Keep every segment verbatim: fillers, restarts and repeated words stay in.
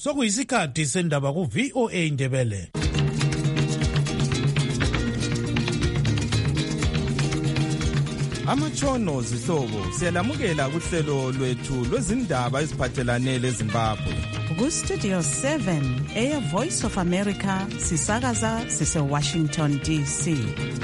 sokuyisikhathi sendaba ku V O A Ndebele. Amatshono zihlobo siyalamukela kuhlelo lwethu lwezindaba eziphathelane leZimbabwe. Ku Studio seven, Air Voice of America, sisakaza sise Washington D C.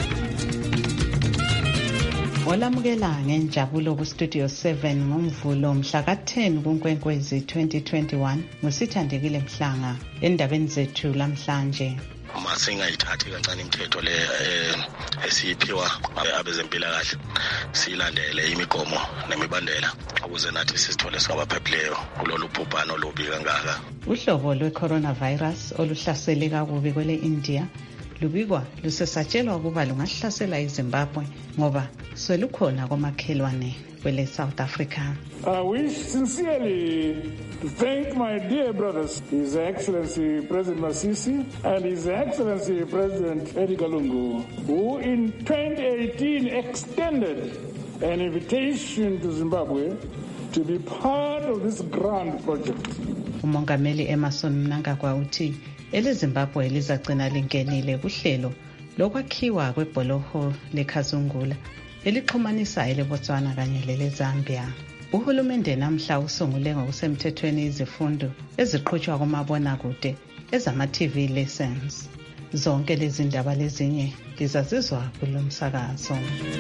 Olamukela ngenjabulo ku Studio seven ngomvulo mhla ka ten kuNkwenkwezi twenty twenty-one ngusithandekile Mhlanga endabeni zethu lamhlanje. Uma singayithathi kancane imithetho le esiphiwa abezempilakahle silandele imigomo nemibandela ukuze nathi sisithole sabaphephileyo kulolu bhubhano olubi kangaka. Uhlobo lwe-coronavirus oluhlasele kakubi kwele India lubikwa lusesatshelwa ukuba lungahlasela iZimbabwe ngoba selukhona komakhelwane kwele South Africa. I wish sincerely to thank my dear brothers, His Excellency President Masisi and His Excellency President Edgar Lungu, who in twenty eighteen extended an invitation to Zimbabwe to be part of this grand project. Umongameli Emerson Mnangagwa uthi eleZimbabwe lizagcina lingenile kuhlelo lokwakhiwa kwebholoho leKhazungula elixhumanisa eleBotswana kanye leleZambia. Uhulumende namhla usungule ngokusemthethweni izifundo eziqhutshwa kumabonakude ezama-T V lessons. Zonke lezi ndaba lezinye lizazizwa kulomsakazo.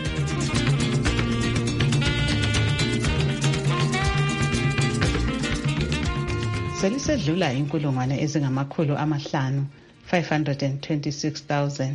Selisedlula inkulungwane ezingamakhulu amahlanu five hundred twenty-six thousand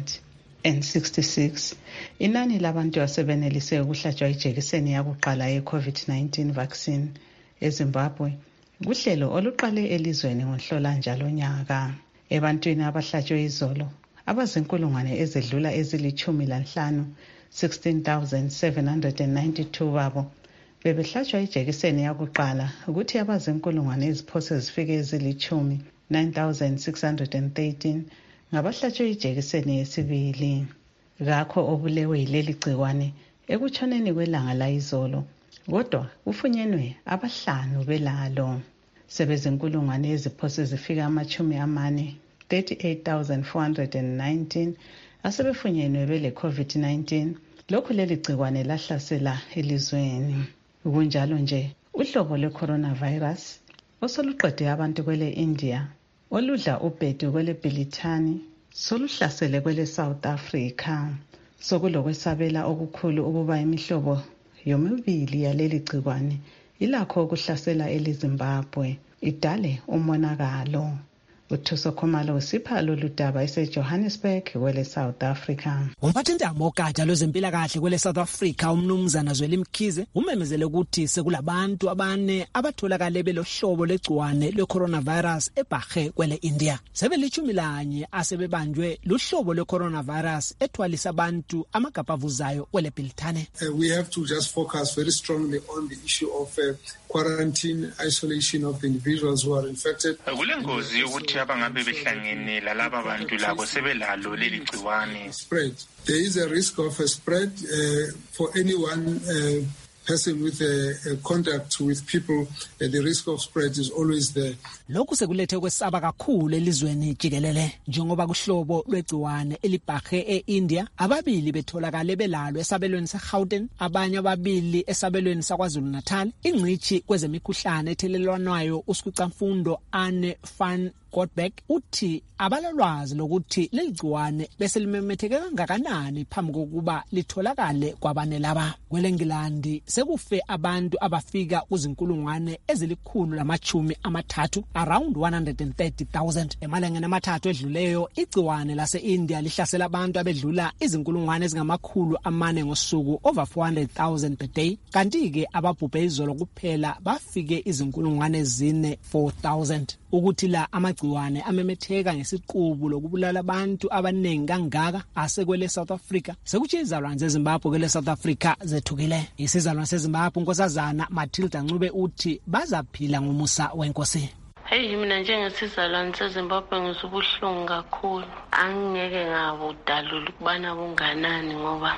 sixty-six inani labantu asebenelise ukuhlatshwa ijekiseni yakuqala ye-COVID nineteen vaccine eZimbabwe kuhlelo oluqale elizweni ngohlola njalo nyaka. Ebantwini abahlatshwe izolo abazinkulungwane ezedlula ezilithumi lanhlanu sixteen thousand seven hundred ninety-two babo bebehlatshwa ijekiseni yakuqala ukuthi abazinkulungwane eziphose zifike ezilithumi nine thousand six hundred thirteen ngabahlatshwe ijekiseni yesibili. Ngakho obulewe yileli gciwane ekutshoneni kwelanga la izolo kodwa kufunyenwe abahlanu belalo. Sebezinkulungwane eziphose zifika amachumi amane thirty-eight thousand four hundred nineteen asebefunyenwe bele COVID nineteen lokhu leli gciwane lahlasela elizweni. Kunjalo nje uhlobo lwe-coronavirus osoluqede abantu kwele India oludla ubhedu kwele Bhilithani soluhlasele kwele South Africa. Sokulokwesabela okukhulu ukuba imihlobo yomibili yaleli gciwane ilakho ukuhlasela eleZimbabwe idale umonakalo. Uthuso Khumalo usipha lolu daba eseJohannesburg kwele South Africa. Umphathintamo ogatsha lwezempilakahle kwele South Africa umnumzana Zweli Mkhize umemezele ukuthi sekulabantu abane abatholakale belohlobo legciwane le-coronavirus ebhahe kwele India. Sebelithumi lanye asebebanjwe luhlobo le-coronavirus ethwalisa abantu amagabavuzayo kwele Bhilithane. Uh, we have to just focus very strongly on the issue of uh, quarantine, isolation of the individuals who are infected. Kulengozi ukuthi abangabe behlangene lalaba bantu labo sebelalo leli gciwane. Spread. There is a risk of a spread uh, for anyone uh, person with a, a contact with people, uh, the risk of spread is always there. Lokhu sekulethe kwesaba kakhulu elizweni jikelele njengoba kuhlobo lwegciwane elibhahe eIndia ababili betholakale belalo esabelweni seGauteng abanye ababili esabelweni saKwaZulu Natal. Ingcithi kwezemikhuhlane ethelelwanwayo uSikucamfundo Anne van Godbeck uthi abalalwazi lokuthi leligciwane bese limemetheke kangakanani phambi kokuba litholakale kwabane laba. KweleNgilandi sekufe abantu abafika kuzinkulungwane ezilikhulu lamachumi amathathu around one hundred thirty thousand. Emalangeni amathathu edluleyo igciwane lase-India lihlasela abantu abedlula izinkulungwane ezingamakhulu amane ngosuku over four hundred thousand per day. Kanti-ke ababhubhe izolo kuphela bafike izinkulungwane ezine four thousand. Ukuthi la amagciwane amemetheka ngesiqubu lokubulala abantu abaningi kangaka asekwele South Africa sekuthi izalwane zeZimbabwe kwele South Africa zethukile. Isizalwane seZimbabwe unkosazana Matilda Ncube uthi bazaphila ngomusa wenkosi. Hey mina njengesizalwane seZimbabwe ngisubuhlungu kakhulu. Angeke ngabudalula ukubana bunganani ngoba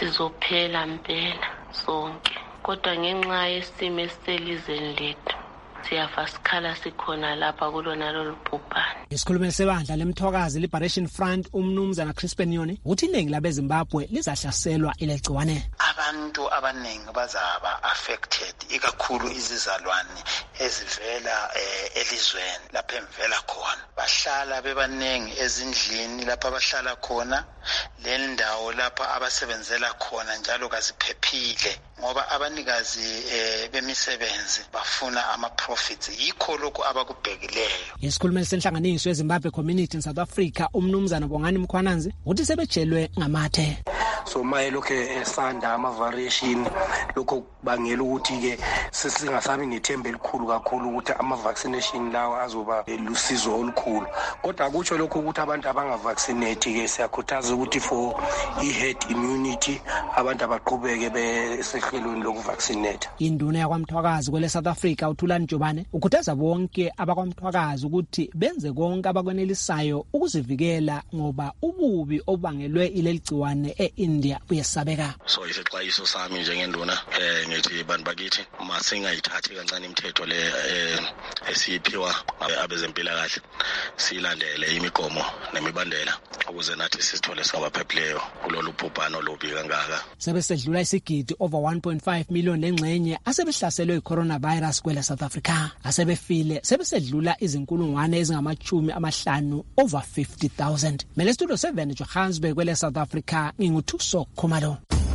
sizophela impela sonke. Kodwa ngenxa yesimo eselizweni lethu siyafa sikhala sikhona lapha kulona lolu bhubhane. Isikhulumeli sebandla lemthokazi Liberation Front umnumzana Crispin Nyoni uthi iningi labeZimbabwe lizahlaselwa ilegciwane. Abantu abaningi bazaba affected, ikakhulu izizalwane ezivela eh, elizweni lapha emvela khona. Bahlala bebaningi ezindlini lapha abahlala khona, le ndawo lapha abasebenzela khona njalo kaziphephile ngoba abanikazi eh, bemisebenzi bafuna ama profits, yikho lokho abakubhekileyo. Isikhulumeli senhlanganiso yeZimbabwe Community in South Africa umnumzana Bongani Mkhwananzi uthi sebejelwe ngamathe. So maye lokho esanda ama variation lokho bangela ukuthi ke sesingasabi nethemba elikhulu kakhulu ukuthi ama vaccination lawo azoba lusizo olukhulu. Kodwa akutsho lokho ukuthi abantu abanga vaccinate ke siyakhuthaza ukuthi for i herd immunity abantu abaqhubeke besehlelweni loku vaccinate. Induna yakwamthwakazi kwele South Africa uThulani Jobane ukhuthaza bonke abakwamthwakazi ukuthi benze konke abakwenelisayo ukuzivikela ngoba ububi obangelwe ileligciwane eIndia buyesabeka. So isixwayiso sami njengenduna eh ngithi bantu bakithi masingayithathi kancane imithetho le eh esiphiwa abezempilakahle, silandele imigomo nemibandela ukuze nathi sisithole sabaphephileyo kulolu bhubhane olubi kangaka. Sebesedlula isigidi over one point five million lengxenye asebehlaselwe i-coronavirus kwele South Africa. Asebefile sebesedlula izinkulungwane ezingamachumi amahlanu over fifty thousand. Mele studio seven Johannesburg kwele South Africa nginguthuso Khumalo.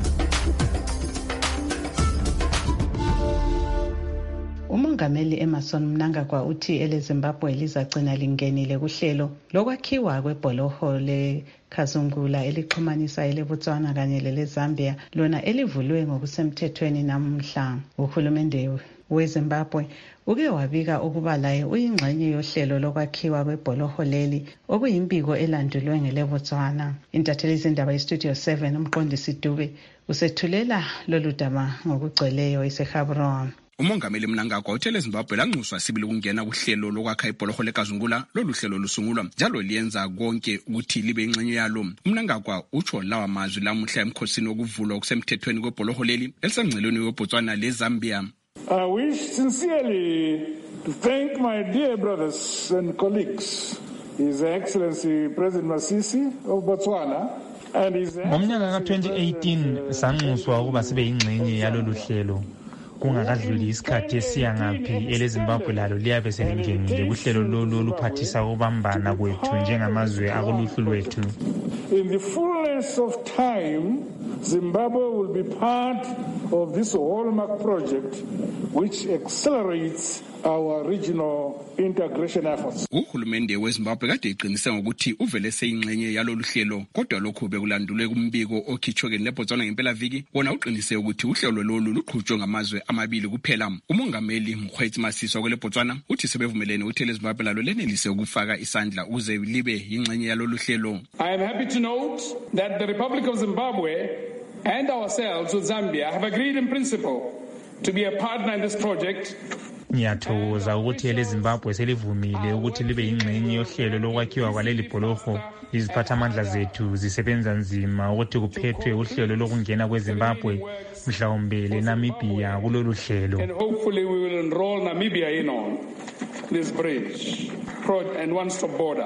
Umongameli Emerson Mnangagwa uthi eleZimbabwe lizagcina lingenile kuhlelo lokwakhiwa kwebholoho leKazungula elixhumanisa eleBotswana kanye leleZambia lona elivulwe ngokusemthethweni namhla. Uhulumende weZimbabwe uke wabika ukuba laye uyingxenye yohlelo lokwakhiwa kwebholoho leli okuyimbiko elandulwe ngeleBotswana. Intatheli zindaba yeStudio seven umqondisi Dube usethulela lolu daba ngokugcweleyo eseGaborone. Umongameli Mnangagwa uthe leZimbabwe lanxuswa sibili ukungena kuhlelo lokwakha ibholoho leKazungula. Lolu hlelo lusungulwa njalo liyenza konke ukuthi libe ingxenye yalo. Mnangagwa utsho lawa mazwi lamuhla emkhosini wokuvulwa okusemthethweni kwebholoho leli elisengcelweni weBotswana leZambia. I wish sincerely to thank my dear brothers and colleagues, His Excellency President Masisi of Botswana and His Ngomnyaka ka twenty eighteen sanxuswa ukuba sibe ingxenye yalolu hlelo. Kungakadluli isikhathi esiyangaphi eleZimbabwe lalo liyabe selingenile kuhlelo lolu oluphathisa ukubambana kwethu njengamazwe akuluhlu lwethu. In the fullness of time, Zimbabwe will be part of this hallmark project which accelerates our regional integration efforts. Uhulumende weZimbabwe kade eqinise ngokuthi uvele seyingxenye yalolu hlelo, kodwa lokho bekulandulwe kumbiko okhitshwe leBotswana ngempelaviki. Wona uqinise ukuthi uhlelo lolu luqhutshwe ngamazwe amabili kuphela. Umongameli Mkhwetsi Masisi kweleBotswana uthi sebevumelene ukuthi leZimbabwe lalo lenelise ukufaka isandla ukuze libe yingxenye yalolu hlelo. I am happy to note that the Republic of Zimbabwe and ourselves with Zambia have agreed in principle to be a partner in this project. Ngiyathokoza ukuthi eleZimbabwe selivumile ukuthi libe ingxenye yohlelo lokwakhiwa kwaleli bholoho. Iziphathamandla zethu zisebenza nzima ukuthi kuphethwe uhlelo lokungena kweZimbabwe mhlawumbe leNamibia kulolu hlelo. And hopefully we will enroll Namibia in on this bridge and one-stop border.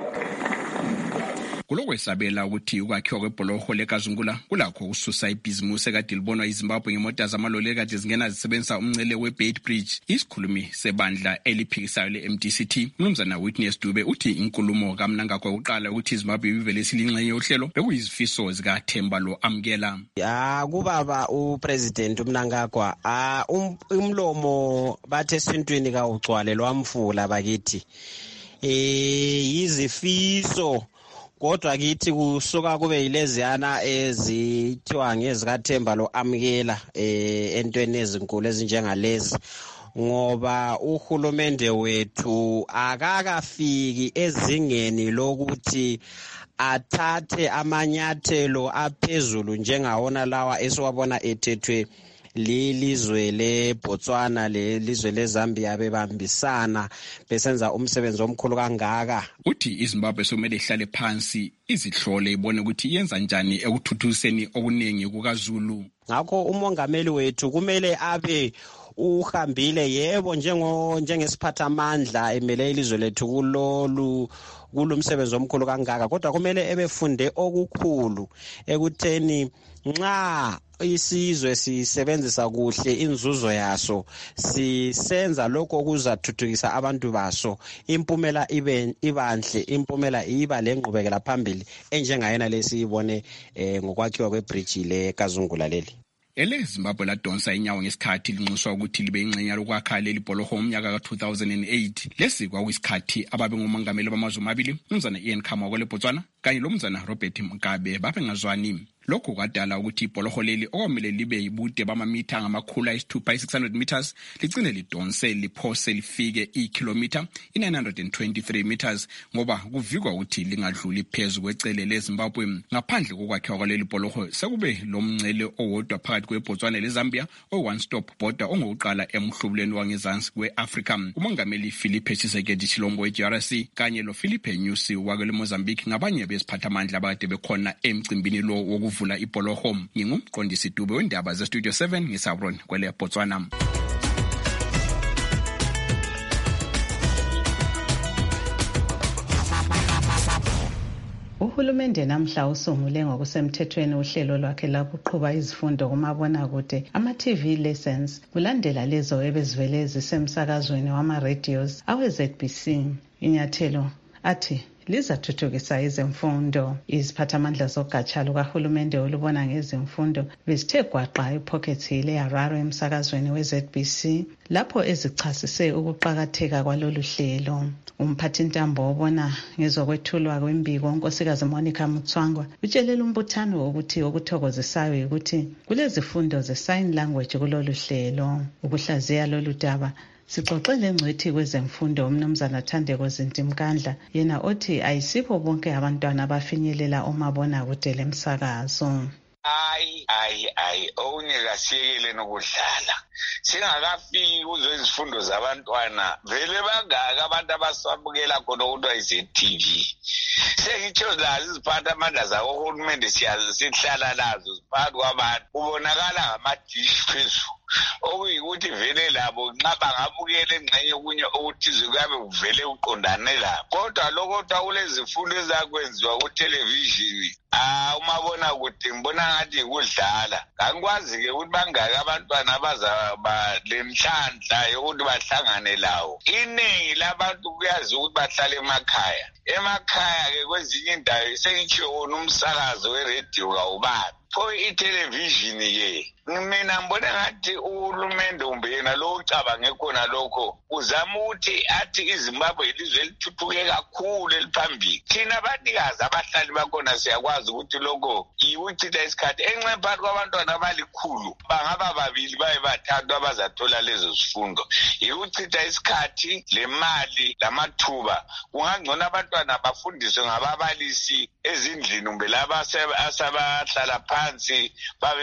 Kulokwesabela ukuthi ukwakhiwa kwebholoho leKazungula kulakho ukususa ibhizimusi ekade libonwa iZimbabwe ngemota zamaloli ekade zingena zisebenzisa umngcele weBeit Bridge. Isikhulumi sebandla eliphikisayo le-M D C T umnumzana Witness Dube uthi inkulumo kaMnangagwa uqala ukuthi iZimbabwe ibivele silingxenye yohlelo bekuyizifiso zikaThemba lo amkela. Ah kubaba uPresident uMnangagwa ah umlomo bathe esintwini kawugcwale lwamfula bakithi. Eh izifiso kodwa kithi kusuka kube yileziyana ezithiwa ngezikaThemba lo amkela eh entweni ezinkulu ezinjengalezi ngoba uhulumende wethu akakafiki ezingeni lokuthi athathe amanyathelo aphezulu njengawona lawa esiwabona ethethwe lilizwe leBotswana lelizwe leZambia bebambisana besenza umsebenzi omkhulu kangaka. Uthi iZimbabwe sokumele ihlale phansi izihlole ibone ukuthi yenza njani ekuthuthuseni okunengi kukaZulu. Ngakho umongameli wethu kumele abe uhambile yebo njengo njengesiphathamandla emele ilizwe lethu kulolu kulomsebenzi omkhulu kangaka, kodwa kumele ebefunde okukhulu ekutheni nxa isizwe sisebenzisa kuhle inzuzo yaso, sisenza lokho okuzathuthukisa abantu baso, impumela ibe ibanhle, impumela iba lengqubekela phambili enjengayena lesiyibone eh, ngokwakhiwa kwebridge le Kazungula leli. Ele Zimbabwe ladonsa inyawo ngesikhathi linxuswa ukuthi libe ingxenye lokwakha leli bholoho umnyaka ka two thousand eight. Lesi kwakuyisikhathi ababe ngumongameli bamazwe amabili, umnumzana Ian Khama kweleBotswana kanye lomnumzana Robert Mugabe babengazwani. Lokho kwadala ukuthi ibholoho leli okwamele libe yibude bamamitha ngamakhulu ayisithupha six hundred meters ligcine lidonse liphose lifike ikilometer nine hundred twenty-three meters ngoba kuvikwa ukuthi lingadluli phezulu kwecele leZimbabwe. Ngaphandle kokwakhiwa kwaleli bholoho sekube lomngcele owodwa phakathi kweBotswana leZambia o-one stop border ongokuqala emhlubuleni wangezansi kwe-Africa. Umongameli Filipe Tshisekedi Tshilombo we-G R C kanye lo Philippe Nyusi wakele Mozambique ngabanye besiphathamandla abade bekhona emcimbini lo woku vula ibholoho. Ngingumqondisi Dube wendaba ze Studio seven ngisabron kwele Botswana. Uhulumende namhla usungule ngokusemthethweni uhlelo lwakhe lokuqhuba izifundo kumabonakude ama-T V lessons kulandela lezo ebezivele zisemsakazweni wama-radios awe-Z B C. Inyathelo athi lizathuthukisa izemfundo. Iziphathamandla zogatsha lukahulumende olubona ngezemfundo bezithe gwaqa ePocket Hill eHarare emsakazweni we-Z B C lapho ezichasise ukuqakatheka kwalolu hlelo. Umphathintambo obona ngezokwethulwa kwembiko unkosikazi Monica Mutswangwa utshelele umbuthano ukuthi okuthokozisayo ukuthi kulezifundo ze-sign language kulolu hlelo. Ukuhlaziya lolu daba sixoxele ngcwethi kwezemfundo umnumzana Thandeko Zintimkandla, yena othi ayisibo bonke abantwana abafinyelela umabonakude lemsakazo. Ayi ayi ayi owunyeka siyekele nokudlala singakafiki kuzo izifundo zabantwana vele bangaka abantu abasabukela khona ukuthi ayize-T V. Sengitsho lazo iziphathamandla zakohulumende sihlala lazo ziphakathi kwabantu kubonakala ngama-dish phezulu okuyikuthi vele labo nxa bangabukela engxenye okunye okuthize kuyabe kuvele uqondane labo, kodwa lokho kulezifundo ezakwenziwa kuthelevishini ah umabona kude ngibona ngathi kudlala. Angikwazi-ke ukuthi bangaka abantwana abazaba lenhlanhla yokuthi bahlangane lawo. Iningi labantu kuyazi ukuthi bahlala emakhaya. Emakhaya-ke kwezinye indawo sengitsho wona umsakazo weredio kawubabi. Pho ithelevishini-ke mina ngibona ngathi uhulumende umbe yena lo ucabange khona lokho uzama ukuthi athi iZimbabwe ilizwe elithuthuke kakhulu eliphambili. Thina abanikazi abahlali bakhona siyakwazi ukuthi lokho yikuchitha isikhathi enxe phakathi kwabantwana abalikhulu bangaba babili baye bathathu abazathola lezo zifundo. Yikuchitha isikhathi lemali lamathuba. Kungangcono abantwana bafundiswe ngababalisi ezindlini umbe laba asabahlala phansi babe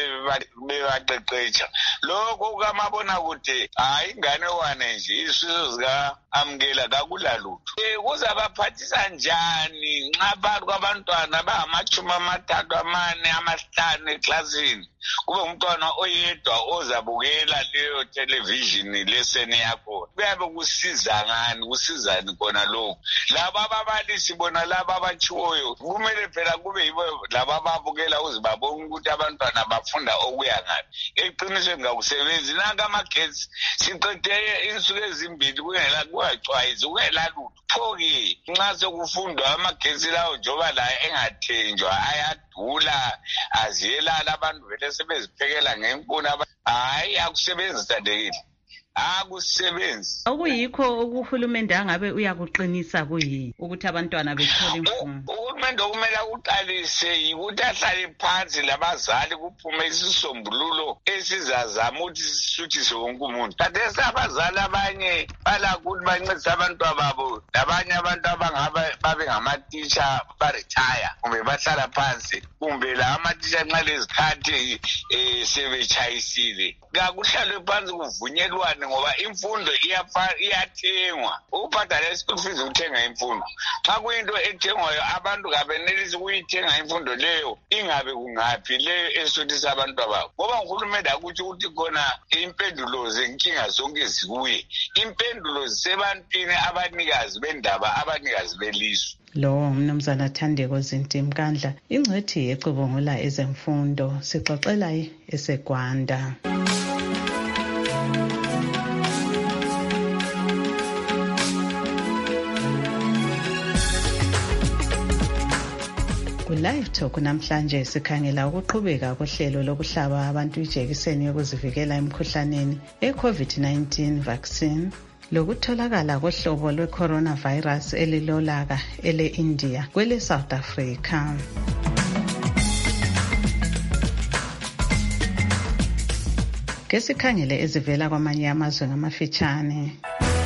baqeqetsha. Lokho kamabona kude hayi ingane wane nje isizo zika amkela kakulalutho. Eh kuzabaphathisa njani nxa phakathi kwabantwana abangamachumi amathathu amane amahlanu eklasini kube umntwana oyedwa ozabukela leyo television leseni yakho? Kuyabe kusiza ngani kusizani kona lokho? Laba ababalisi bona laba abachiwoyo kumele phela kube yibo laba ababukela uzibabona ukuthi abantwana bafunda okuya ngapi. Eqinisweni ngakusebenzi nanga amagetsi siqede insuku ezimbili kungela kuwacwayizi kungela lutho. Pho-ke nxa sekufundwa amagetsi lawo njoba la engathenjwa ayadula aziyelala abantu vele sebeziphekela ngenkuni. Hayi akusebenzi Thandekile, akusebenzi. Okuyikho ukuhulumende angabe uyakuqinisa kuyini ukuthi abantwana bethole imfundo? Uhulumende okumele uqalise yikuthi ahlale phansi labazali kuphume isisombululo esizazama ukuthi sisuthise wonke umuntu. Khathesi abazali abanye balakuthi bancedise abantwana babo labanye abantu abangaba babe ngamatisha baretire kumbe bahlala phansi kumbe la amatisha nxa lezikhathi sebechayisile kakuhlalwe phansi kuvunyelwane ngoba imfundo iyathengwa ukubhadala school fees ukuthenga imfundo xa kuyinto ethengwayo abantu kabenelisi ukuyithenga imfundo leyo ingabe kungaphi leyo esuthisa abantu ababo ngoba uhulumende akuthi ukuthi khona impendulo zenkinga zonke zikuye impendulo zisebantwini abanikazi bendaba abanikazi belizwe. Lo mnumzana Thandeko Zinti Mkandla ingcwethi ecubungula ezemfundo sixoxela eseGwanda. Live Talk namhlanje sikhangela ukuqhubeka kohlelo lokuhlaba abantu ijekiseni yokuzivikela emkhuhlaneni e-COVID nineteen vaccine lokutholakala kohlobo lwe-coronavirus elilolaka ele-India kwele South Africa. Ke sikhangele ezivela kwamanye amazwe ngamafitshane.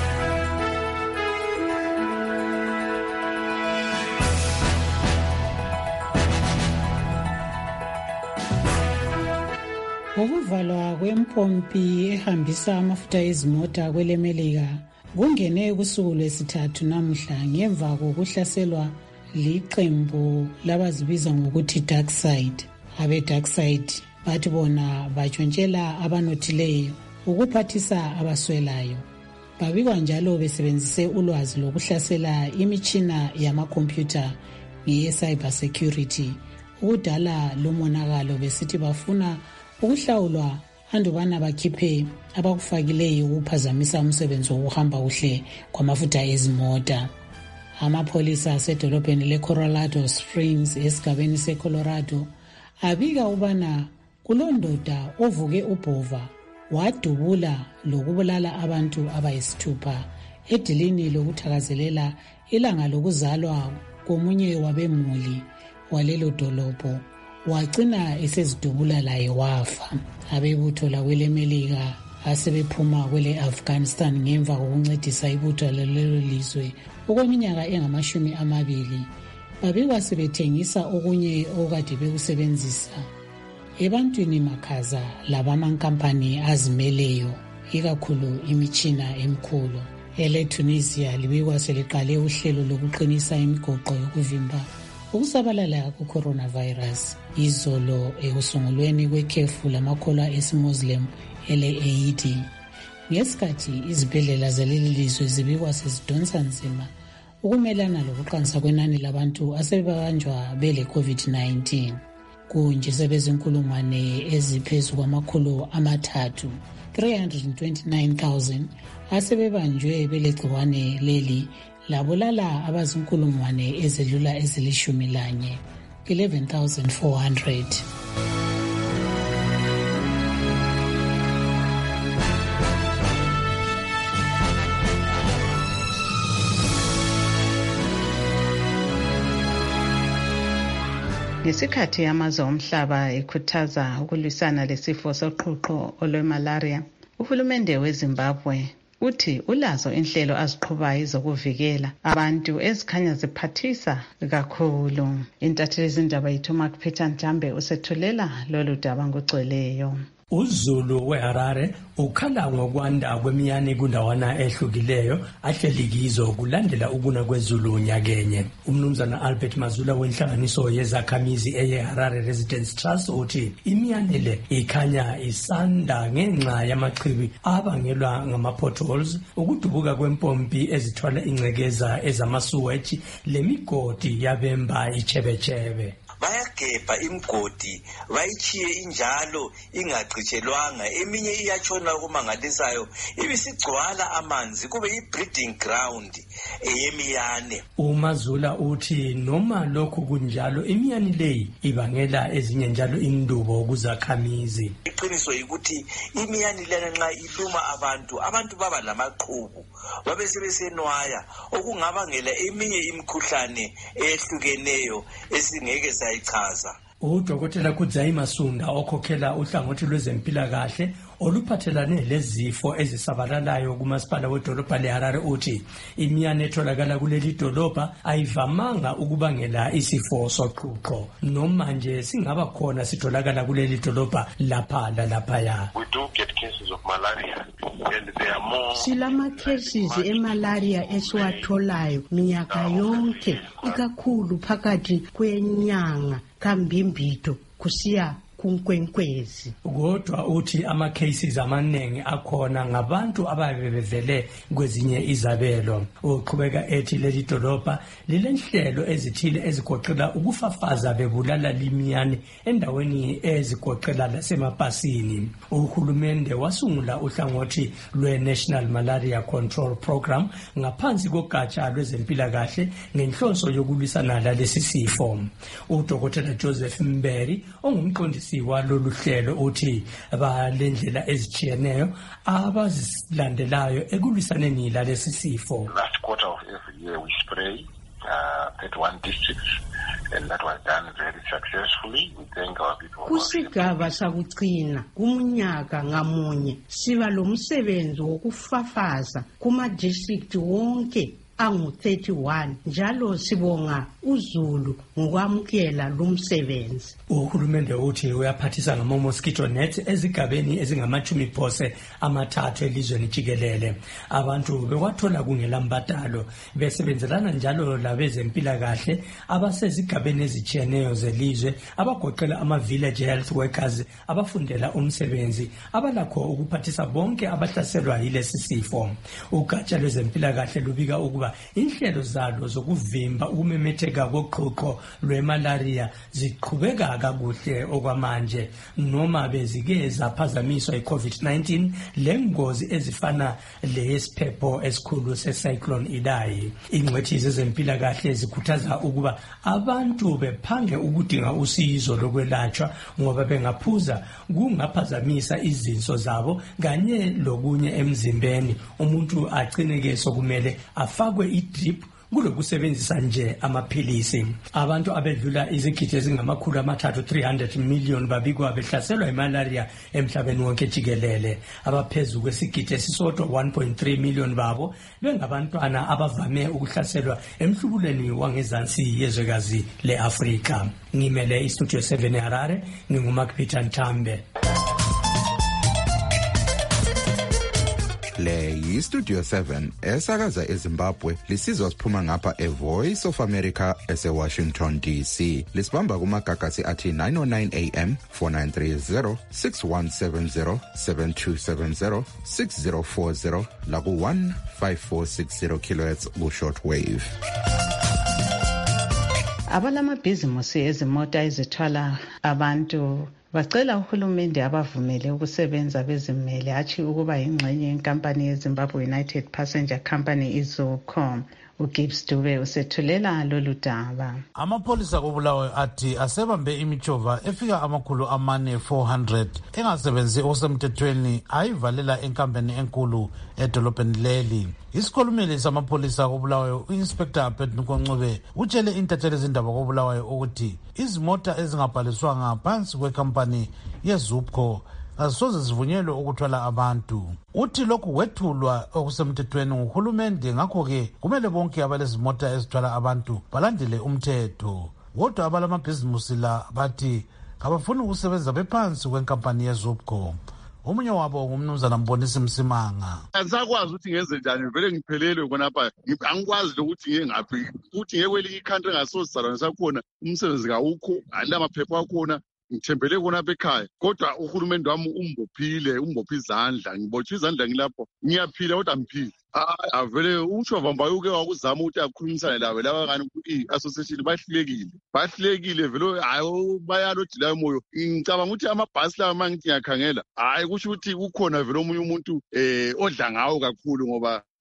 Ukuvalwa kwempompi ehambisa amafutha ezimota kwelemelika kungene kusuku lwesithathu namuhla ngemva kokuhlaselwa liqembu labazibiza ngokuthi dark side. Abe dark side bathi bona batshontshela abanothileyo ukuphathisa abaswelayo. Babikwa njalo besebenzise ulwazi lokuhlasela imitshina yamakhompyutha nge-cyber security ukudala lo monakalo besithi bafuna ukuhlawulwa andubana bakhiphe abakufakileyo ukuphazamisa umsebenzi wokuhamba kuhle kwamafutha ezimota. Amapholisa asedolobheni le-Colorado Springs esigabeni se-Colorado abika ubana kulondoda ovuke ubhova wadubula lokubulala abantu abayisithupha edilini lokuthakazelela ilanga lokuzalwa komunye wabemuli walelo dolobho. Wagcina esezidubula laye wafa. Abebutho lakwelemelika asebephuma kwele Afghanistan ngemva kokuncedisa ibutho lelo lizwe okweminyaka engamashumi amabili babikwa sebethengisa okunye okade bekusebenzisa ebantwini makhaza labamankampani azimeleyo ikakhulu imitshina emkhulu. Ele Tunisia libikwa seliqale uhlelo lokuqinisa imigoqo yokuvimba ukusabalala ku-coronavirus izolo ekusungulweni kwekhefu lamakholwa esimuslim ele-Eid. Ngesikhathi izibhedlela zaleli lizwe zibikwa sezidonsa nzima ukumelana lokuqansa kwenani labantu asebebanjwa bele COVID nineteen. Kunje sebezinkulungwane eziphezu kwamakhulu amathathu three hundred twenty-nine thousand asebebanjwe bele gciwane leli labulala abazinkulungwane ezedlula ezilishumi lanye eleven thousand four hundred. Ngesikhathi amazwe omhlaba ekhuthaza ukulwisana lesifo soqhuqho olwemalaria, uhulumende weZimbabwe uthi ulazo inhlelo aziqhubayo zokuvikela abantu ezikhanya ziphathisa kakhulu. Intatheli izindaba yethu Mark Peter Njambe usethulela lolu daba ngogcweleyo. uZulu weHarare ukhala ngokwanda kwemiyane kundawana ehlukileyo ahlelikizo kulandela ukuna kwezulu nyakenye. Umnumzana Albert Mazula wenhlanganiso yezakhamizi eyeHarare Residence Trust uthi imiyane le ikhanya isanda ngenxa yamachibi abangelwa ngama-potholes, ukudubuka kwempompi ezithwala ingcekeza ezamasuweji lemigodi yabemba ichebechebe. Bayagebha imgodi bayichiye injalo ingacitshelwanga, eminye iyatshona okumangalisayo ibisigcwala amanzi kube yi-breeding ground eyemiyane. uMazula uthi noma lokhu kunjalo imiyane leyi ibangela ezinye njalo indubo kuzakhamizi. Iqiniso yikuthi imiyane lena nxa iluma abantu abantu baba lamaqhubu babe sebesenwaya okungabangela eminye imikhuhlane ehlukeneyo esingeke sayichaza. uDokotela Kudzai Masunda okhokhela uhlangothi lwezempilakahle oluphathelane lezifo ezisabalalayo kumasipala wedolobha leHarare uthi imiyane etholakala kuleli dolobha ayivamanga ukubangela isifo soqhuqho noma nje singaba khona sitholakala kuleli dolobha lapha lalaphaya. We do get cases of malaria and there are more. Silama cases emalaria esiwatholayo minyaka yonke ikakhulu phakathi kwenyanga kaMbimbito kusiya kunkwenkwezi. Kodwa uthi ama cases amaningi akhona ngabantu ababevele kwezinye izabelo. Uqhubeka ethi leli dolobha lilenhlelo ezithile ezigoqela ukufafaza bebulala limiyane endaweni ezigoqela lasemapasini. Uhulumende wasungula uhlangothi lwe-National Malaria Control Program ngaphansi kogatsha lwezempilakahle ngenhloso yokulwisana lalesi sifo. UDokotela Joseph Mberi ongumqondisi walolu hlelo uthi balendlela ezichiyeneyo abazilandelayo ekulwisaneni lalesi sifo. Last quarter of every year we spray uh, thirty-one districts and that was done very successfully. We thank our people. Kusigaba sakugcina kumunyaka ngamunye siba lomsebenzi wokufafaza kuma district wonke angu thirty-one njalo sibonga uZulu ngokwamukela lumsebenzi. Uhulumende uthi uyaphathisa ngama mosquito nets ezigabeni ezingamachumi phose amathathu elizweni jikelele. Abantu bekwathola kungelambadalo besebenzelana njalo labezempilakahle abasezigabeni ezichiyeneyo zelizwe abagoqela ama village health workers abafundela umsebenzi abalakho ukuphathisa bonke abahlaselwa yilesi sifo. Ugatsha lwezempilakahle lubika ukuba inhlelo zalo zokuvimba ukumemetheka koqhuqho lwemalaria ziqhubeka kakuhle okwamanje noma bezike zaphazamiswa iCovid nineteen lengozi ezifana leyesiphepho esikhulu secyclone Idai. Ingcwethi zezempilakahle zikhuthaza ukuba abantu bephange ukudinga usizo lokwelatshwa ngoba bengaphuza kungaphazamisa izinso zabo kanye lokunye emzimbeni. Umuntu agcineke sokumele afakwe idrip kulokusebenzisa nje amaphilisi. Abantu abedlula izigidi ezingamakhulu amathathu three hundred million babikwa behlaselwa imalaria emhlabeni wonke jikelele. Abaphezulu kwesigidi esisodwa one point three million babo bengabantwana abavame ukuhlaselwa emhlubuleni wangezansi yezwekazi leAfrika. Ngimele iStudio seven eHarare, nginguMark Peter Ntambe. Le yiStudio seven esakaza eZimbabwe lisizwa siphuma ngapha eVoice of America eseWashington D C. Lisibamba kumagagasi athi nine oh nine A M, four nine three zero, six one seven zero, seven two seven zero, six zero four zero laku one five four six zero kilohertz ku shortwave. Abalamabhizimusi ezimota ezithwala abantu bacela uhulumende abavumele ukusebenza bezimele athi ukuba ingxenye yenkampani yeZimbabwe United Passenger Company iZUCOM. uGibbs Dube usethulela lolu daba. Amapholisa koBulawayo athi asebambe imichova efika amakhulu amane four hundred engasebenzi osemthethweni ayivalela enkampeni enkulu edolobheni leli. Isikhulumeli samapholisa koBulawayo uInspector Petnuko Ncube utshele intatheli ezindaba koBulawayo ukuthi izimota ezingabhaliswanga phansi kwekampani yeZUPCO azisoze zivunyelwe ukuthwala abantu. Uthi lokhu wethulwa okusemthethweni nguhulumende, ngakho-ke kumele bonke abalezimota ezithwala abantu balandele umthetho. Kodwa abalamabhizimusi la bathi kabafuni ukusebenza bephansi kwenkampani yeZUPCO. Omunye wabo ngumnumzana Mbonisi Msimanga. Angisakwazi ukuthi ngenze njani, vele ngiphelelwe khonapha. Angikwazi ukuthi ngiye ngaphi. Ukuthi ngeke kwelinye ikhantri engasozizalwane sakhona umsebenzi kawukho, alamaphepha akhona. Ngithembele kona bekhaya, kodwa uhulumende wami umbophile, umbophe izandla. Ngibotshwe izandla ngilapho, ngiyaphila kodwa ngiphila. Ah, vele uShova Mbayo uke wakuzama ukuthi akhulumisane lawe laba kani i-association bahlulekile. Bahlulekile vele hayi bayalodila moyo. Ngicabanga ukuthi amabhasi lawa mangithi ngiyakhangela, hayi kusho ukuthi kukhona vele omunye umuntu eh odla ngawo kakhulu ngoba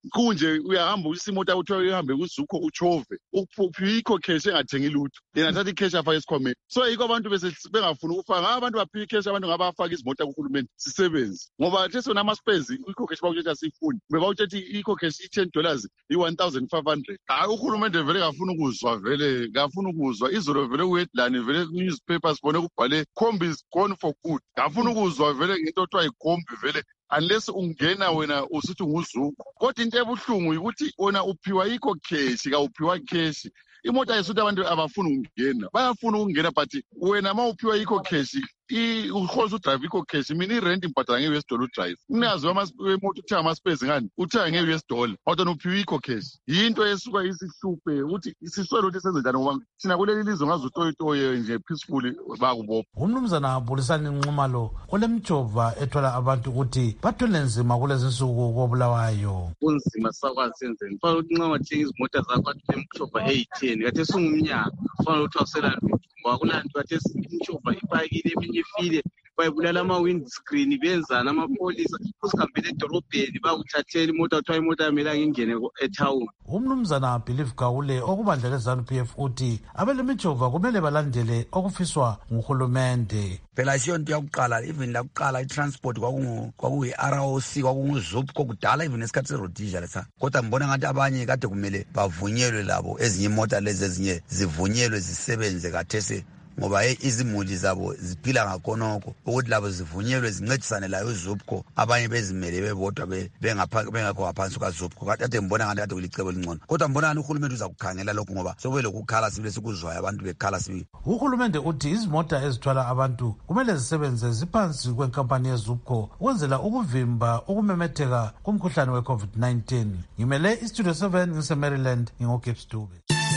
kunje uyahamba usimota uthiwa uhambe kuZukho uchove uphiwe i-cash engathengi lutho yena thatha i-cash afake esikhwameni. So yikho abantu bese bengafuni ukufaka ngaba abantu baphiwe i-cash abantu ngabafaka izimota kuhulumeni sisebenze ngoba the sona ama-spares i-cash bakuthetha siyifuni beba uthetha i-cash i-ten dollars i-one thousand five hundred. Hayi uhulumende vele ngafuna ukuzwa vele ngafuna ukuzwa izolo vele ku-headline vele ku-newspaper sibone kubhale Kombi is gone for good. Ngafuna ukuzwa vele ngento othiwa iKombi vele unless ungena wena usithi nguZukho. Kodwa into ebuhlungu ukuthi wena uphiwa ikho cash ka uphiwa cash. Imota yesuthi abantu abafuna ukungena bayafuna ukungena but wena mawuphiwa ikho cash i uhoza udrive ikho cash mina irent impatha nge-U S dollar udrive unazi wemoto uthenga ama-spares ngani uthenga nge-U S dollar kodwa uphiwa ikho cash. Yinto esuka isihluphe ukuthi isiswele ukuthi senze njani ngoba thina kuleli lizwe ngazutoyitoye nje peacefully bakubopha. Umnumzana Bulisani Nxumalo olemjova ethola abantu ukuthi bathwele nzima kulezi nsuku koBulawayo. Kunzima sakwazi senzeni kufanele ukuthi nxa wathenga izimota zakho athole imjova eyi-ten kade singumnyaka kufanele ukuthi awusela lutho ngoba kulanto kade imjova ipakile eminye ifile bayibulala ama-windscreen benzana amapholisa usikambele edolobheni bakuthathela imoto kuthiwa imoto yamelanga ingene ethawuni. Umnumzana Believe Gawule okubandla le-ZANU P F uthi abelemijova kumele balandele okufiswa nguhulumende. Phela isiyo nto yakuqala even lakuqala i-transport kwakuyi-R O C kwakungu-ZUPCO kudala even esikhathi se-Rhodesia lesa kodwa ngibona ngathi abanye kade kumele bavunyelwe labo ezinye imota lezi ezinye zivunyelwe zisebenze kathesi ngoba izimuli zabo ziphila ngakhonokho ukuthi labo zivunyelwe zincedisane layo uZUPCO abanye bezimele bebodwa bengakho ngaphansi kukaZUPCO kade ngibona ngathi kade kulicebo elingcono kodwa ngibona ngathi uhulumende uza kukhangela lokho ngoba sobe lokukhala sibile sikuzwayo abantu bekhala sibile. Uhulumende uthi izimota ezithwala abantu kumele zisebenze ziphansi kwenkampani yeZUPCO ukwenzela ukuvimba ukumemetheka kumkhuhlane we-COVID nineteen. Ngimele iStudio seven ngise-Maryland ngingoGibbs Dube.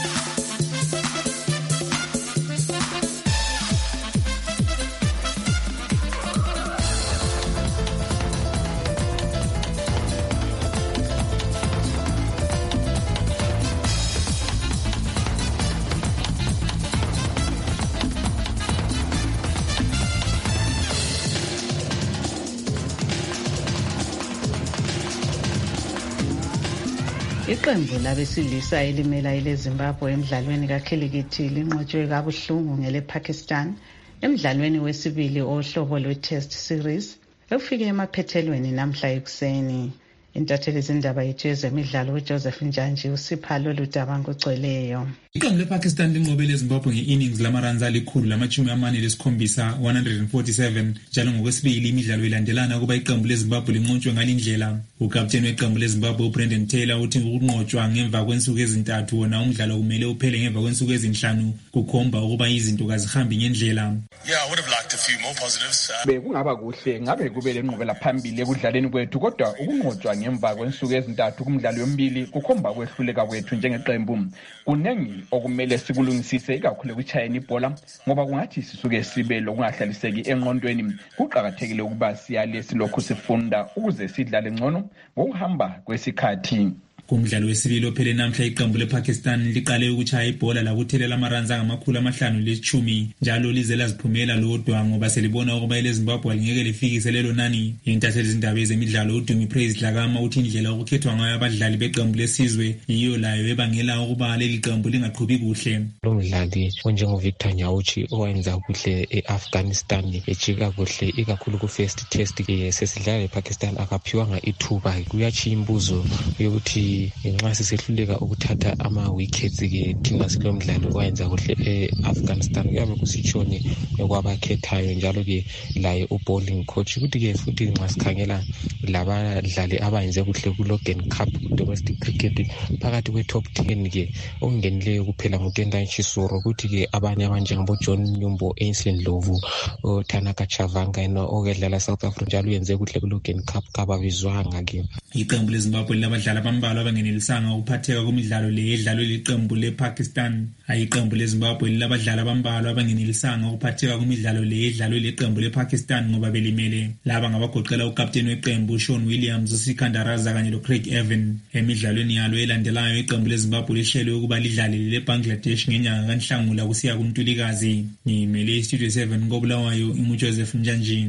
Iqembu labesilisa elimela eleZimbabwe emdlalweni kakhilikithi linqotshwe kabuhlungu ngelePakistan emdlalweni wesibili ohlobo lwe-Test series ekufike emaphethelweni namhla ekuseni. Intatheli zindaba yethu yezemidlalo uJoseph Njanji usipha lolu daba ngogcweleyo. Iqembu lePakistan linqobele eZimbabwe nge-innings lamaruns alikhulu lamachumi amane lesikhombisa one hundred forty-seven njalo ngokwesibili imidlalo ilandelana ukuba iqembu leZimbabwe linqotshwe ngalindlela. Ukapteni weqembu leZimbabwe uBrendan Taylor uthi ukunqotshwa ngemva kwensuku ezintathu wona umdlalo kumele uphele ngemva kwensuku ezinhlanu kukhomba ukuba izinto kazihambi ngendlela. Yeah, I would have liked a few more positives. Bekungaba kuhle ngabe kube lenqubela phambili ekudlaleni kwethu kodwa ukunqotshwa ngemva kwensuku ezintathu kumdlalo yomibili kukhomba kwehluleka kwethu njengeqembu. Kunengi okumele sikulungisise ikakhulu ekuchayeni ibhola ngoba kungathi sisuke sibe lokungahlaliseki engqondweni. Kuqhakathekile ukuba siyale silokhu sifunda ukuze sidlale ngcono ngokuhamba kwesikhathi. Kumdlalo wesibili ophele namhla iqembu lePakistan liqale ukuchaya ibhola lakuthelela amaruns angamakhulu amahlanu lechumi njalo lize laziphumela lodwa ngoba selibona ukuba eleZimbabwe lingeke lifikise lelo nani. Intatheli zindaba ezemidlalo uDumi Praise Dlakama uthi indlela okukhethwa ngayo abadlali beqembu lesizwe yiyo layo ebangela ukuba leli qembu lingaqhubi kuhle. Lo mdlali onjengoVictor Nyauchi owenza kuhle eAfghanistan ejika kuhle ikakhulu ku-first test sesidlala lePakistan akaphiwanga ithuba. Kuyachiya imbuzo yokuthi nxa sisehluleka ukuthatha ama-wickets-ke thina silo mdlalo owenza kuhle e-Afghanistan kuyabe kusitshoni kwabakhethayo njalo-ke laye u-bowling coach ukuthi-ke futhi nxa sikhangela labadlali abayenze kuhle ku-Logan Cup domestic cricket phakathi kwe-top ten-ke okungenileyo kuphela nguTendai Chisoro ukuthi-ke abanye abanjengoboJohn Nyumbo, Ainsley Ndlovu, Tanaka Chavanga okedlala South Africa njalo uyenze kuhle ku-Logan Cup kababizwanga-ke. Iqembu leZimbabwe linabadlali abambalwa abangenelisanga ukuphatheka kumidlalo le edlalwe liqembu lePakistan. Ayiqembu leZimbabwe lilabadlali abambalwa abangenelisanga ukuphatheka kumidlalo le edlalwe liqembu lePakistan ngoba belimele. Laba ngabagoqela ukapteni weqembu Sean Williams, uSikandar Raza kanye loCraig Evan. Emidlalweni yalo elandelayo iqembu leZimbabwe lihlelwe ukuba lidlale leBangladesh ngenyanga kaNhlangula kusiya kuNtulikazi. Ngimele iStudio seven koBulawayo, uJoseph Njanji.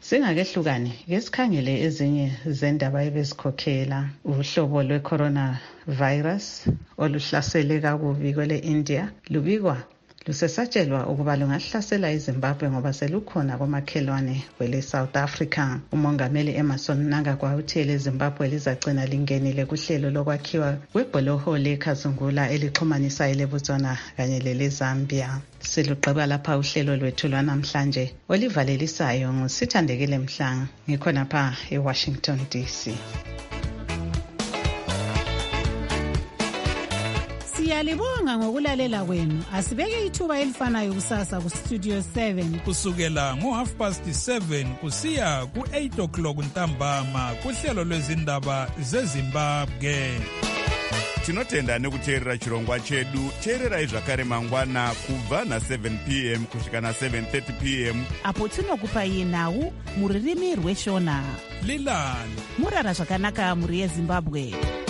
Singakehlukane ke sikhangele ezinye zendaba ebezikhokhela uhlobo lwe-coronavirus oluhlasele kakubi kwele India lubikwa lusesatshelwa ukuba lungahlasela iZimbabwe ngoba selukhona komakhelwane kwele South Africa. Umongameli Emmerson Mnangagwa uthe leZimbabwe lizacina lingenile kuhlelo lokwakhiwa kwebholoho leKazungula elixhumanisa leBotswana kanye leleZambia. Silugqiba lapha uhlelo lwethu lwanamhlanje olivalelisayo nguSithandekile Mhlanga ngikhona pha eWashington D C. Siyalibonga ngokulalela kwenu. Asibeke ithuba elifanayo kusasa ku Studio seven kusukela ngo half past seven kusiya ku eight o'clock ntambama kuhlelo lwezindaba zeZimbabwe. Tinotenda nekuteerera chirongwa chedu. Teererai zvakare mangwana kubva na seven p m kusvika na seven thirty p m apo tinokupai nhau muririmi rweshona. Lilani murara zvakanaka muri yeZimbabwe.